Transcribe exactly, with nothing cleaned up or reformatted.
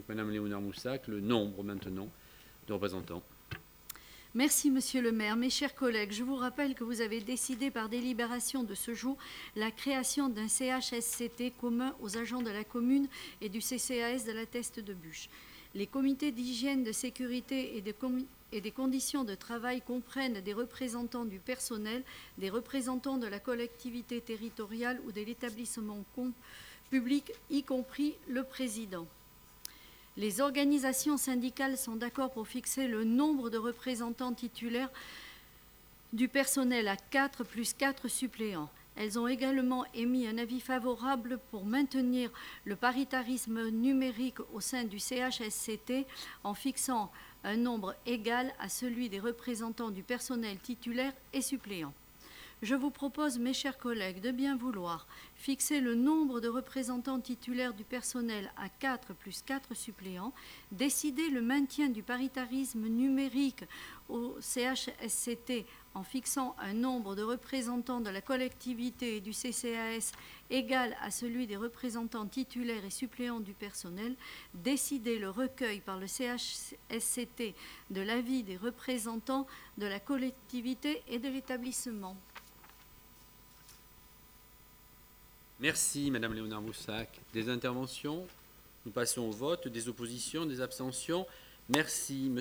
Donc, Madame Léonard-Moussac, le nombre maintenant de représentants. Merci, Monsieur le maire. Mes chers collègues, je vous rappelle que vous avez décidé par délibération de ce jour la création d'un C H S C T commun aux agents de la commune et du C C A S de la Teste de Buch. Les comités d'hygiène, de sécurité et de com- et des conditions de travail comprennent des représentants du personnel, des représentants de la collectivité territoriale ou de l'établissement com- public, y compris le président. Les organisations syndicales sont d'accord pour fixer le nombre de représentants titulaires du personnel à quatre plus quatre suppléants. Elles ont également émis un avis favorable pour maintenir le paritarisme numérique au sein du C H S C T en fixant un nombre égal à celui des représentants du personnel titulaire et suppléant. Je vous propose, mes chers collègues, de bien vouloir fixer le nombre de représentants titulaires du personnel à quatre plus quatre suppléants, décider le maintien du paritarisme numérique au C H S C T en fixant un nombre de représentants de la collectivité et du C C A S égal à celui des représentants titulaires et suppléants du personnel, décider le recueil par le C H S C T de l'avis des représentants de la collectivité et de l'établissement. Merci, Madame Léonard-Moussac. Des interventions? Nous passons au vote. Des oppositions, des abstentions? Merci.